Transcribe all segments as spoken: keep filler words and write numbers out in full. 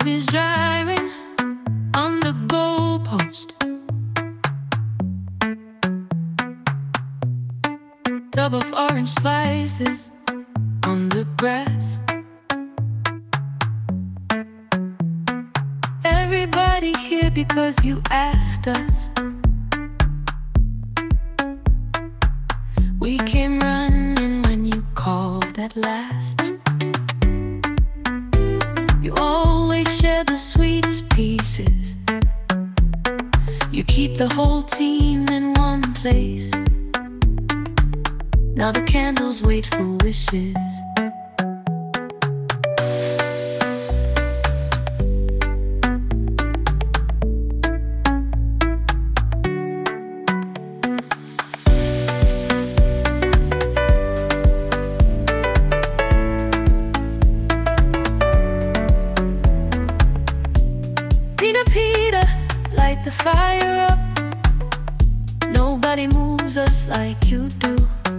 Baby's driving on the goalpost. Tub of orange slices on the grass. Everybody here because you asked us. We came running when you called at last. You always share the sweetest pieces. You keep the whole team in one place. Now the candles wait for wishes. Peter, Peter, light the fire up. Nobody moves us like you do.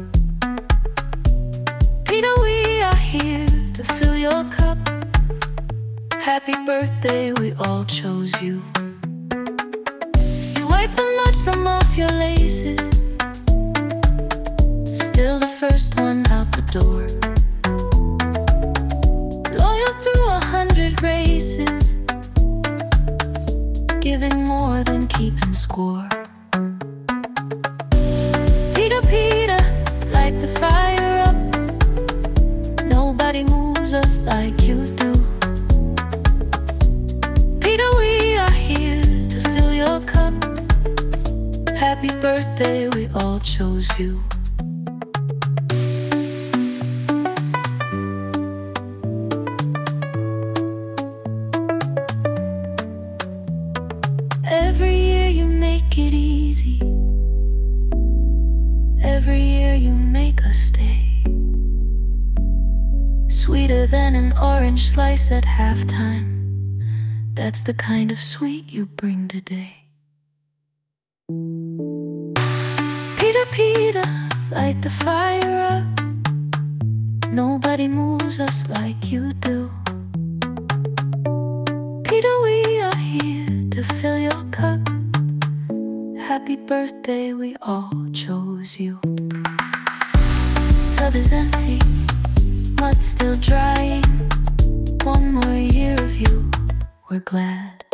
Peter, we are here to fill your cup. Happy birthday, we all chose you. You wipe the mud from off your laces. Still the first one out the door. Loyal through a hundred races. Giving more than keeping score. Peter, Peter, light the fire up. Nobody moves us like you do. Peter, we are here to fill your cup. Happy birthday, we all chose you. Every year you make it easy. Every year you make us stay. Sweeter than an orange slice at halftime. That's the kind of sweet you bring today. Peter, Peter, light the fire up. Nobody moves us like you do. Peter, we are here to fill your cup. Happy birthday, we all chose you. Tub is empty, mud still drying. One more year of you, we're glad.